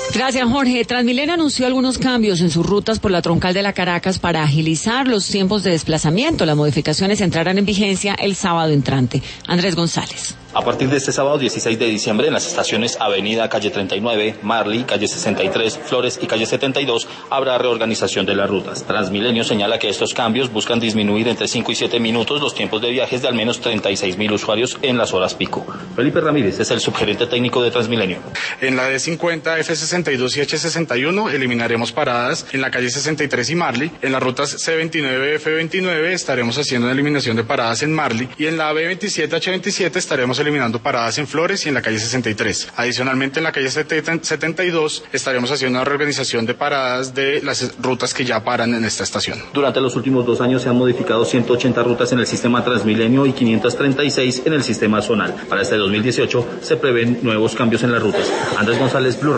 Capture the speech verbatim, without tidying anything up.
Gracias, Jorge. Transmilenio anunció algunos cambios en sus rutas por la troncal de la Caracas para agilizar los tiempos de desplazamiento. Las modificaciones entrarán en vigencia el sábado entrante. Andrés González. A partir de este sábado dieciséis de diciembre, en las estaciones Avenida, Calle treinta y nueve, Marley, Calle sesenta y tres, Flores y Calle setenta y dos, habrá reorganización de las rutas. Transmilenio señala que estos cambios buscan disminuir entre cinco y siete minutos los tiempos de viajes de al menos treinta y seis mil usuarios en las horas pico. Felipe Ramírez es el subgerente técnico de Transmilenio. En la D cincuenta, F sesenta y dos y H sesenta y uno eliminaremos paradas en la Calle sesenta y tres y Marley. En las rutas C veintinueve, F veintinueve estaremos haciendo una eliminación de paradas en Marley. Y en la B veintisiete, H veintisiete estaremos eliminando paradas en Flores y en la calle sesenta y tres. Adicionalmente, en la calle setenta y dos estaremos haciendo una reorganización de paradas de las rutas que ya paran en esta estación. Durante los últimos dos años se han modificado ciento ochenta rutas en el sistema Transmilenio y quinientas treinta y seis en el sistema zonal. Para este dos mil dieciocho se prevén nuevos cambios en las rutas. Andrés González, Blue.